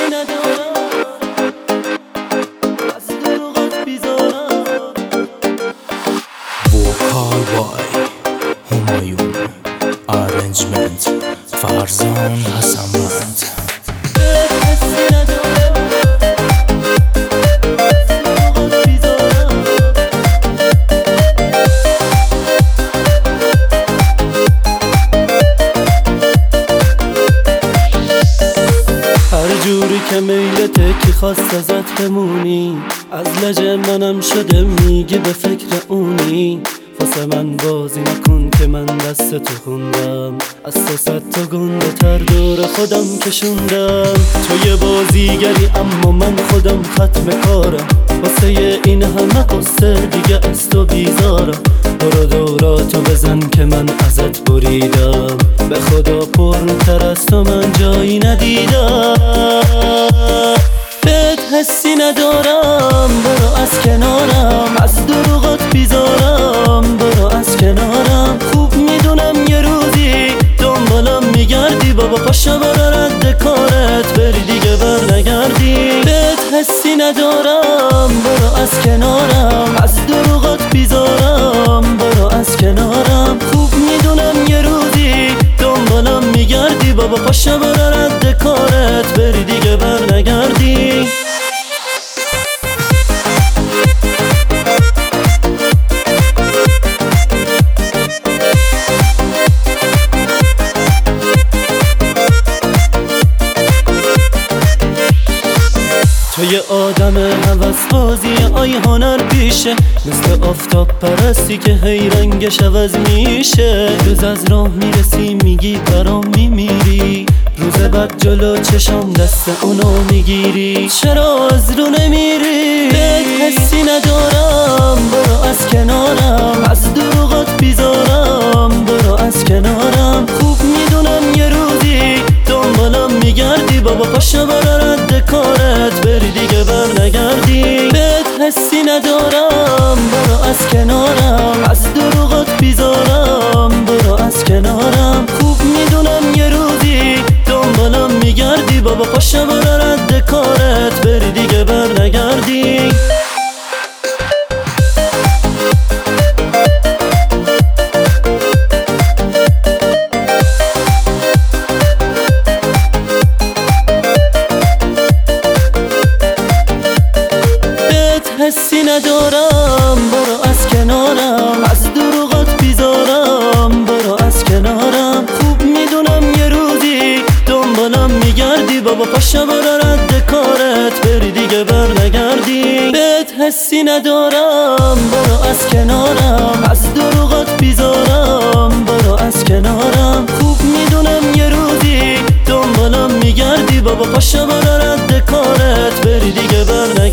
ندارم از دروغت بیزارم. وکال بای همایون آرنجمنت فرزان حسنمند. هر جوری که میلته کی خواست ازت بمونی، از لج منم شده میگی به فکر اونی. واسه من بازی نکن که من دست تو خوندم، از تو صد تا گنده تر دور خودم کشوندم. تو یه بازیگری اما من خودم ختم کارم، واسه این همه قصه دیگه از تو بیزارم. برو دوراتو بزن که من ازت بریدم، به خدا پرتر از تو من جایی ندیدم. بهت حسی ندارم برو از کنارم، از دروغات بیزارم برو از کنارم. خوب میدونم یه روزی دنبالم میگردی، بابا پاشا برو رد کارت بری دیگه بر نگردی. بهت حسی ندارم برو از کنارم، از دروغات بیزارم برو از کنارم. خوب میدونم یه روزی دنبالم میگردی، بابا پاشا برو رد کارت بری دیگه بر نگردی. تو یه آدم هوس بازی آی هنر پیشه، مثل آفتاب پرستی که هی رنگش عوض میشه. روز از راه میرسی میگی برام میمیری، روز بعد جلو چشم دست اونو میگیری. چرا از رو نمیری؟ بهت حسی ندارم برو از کنارم، از دروغات بیزارم برو از کنارم. خوب میدونم یه روزی دنبالم میگردی، بابا پاشا برو رد کارت بری دیگه بر نگردی. بهت حسی ندارم برو از کنارم، از دروغات بیزارم برو از کنارم. خوب میدونم یه روزی دنبالم میگردی، بابا پاشا برو رد کارت بری دیگه بر نگردی. حسی ندارم برو از کنارم، از دروغات بیزارم برو از کنارم. خوب میدونم یه روزی دنبالم میگردی، بابا پاشا برو رد کارت بری دیگه بر نگردی. بهت حسی ندارم برو از کنارم، از دروغات بیزارم برو از کنارم. خوب میدونم یه روزی دنبالم میگردی، بابا پاشا برو رد کارت بری دیگه بر نگردی.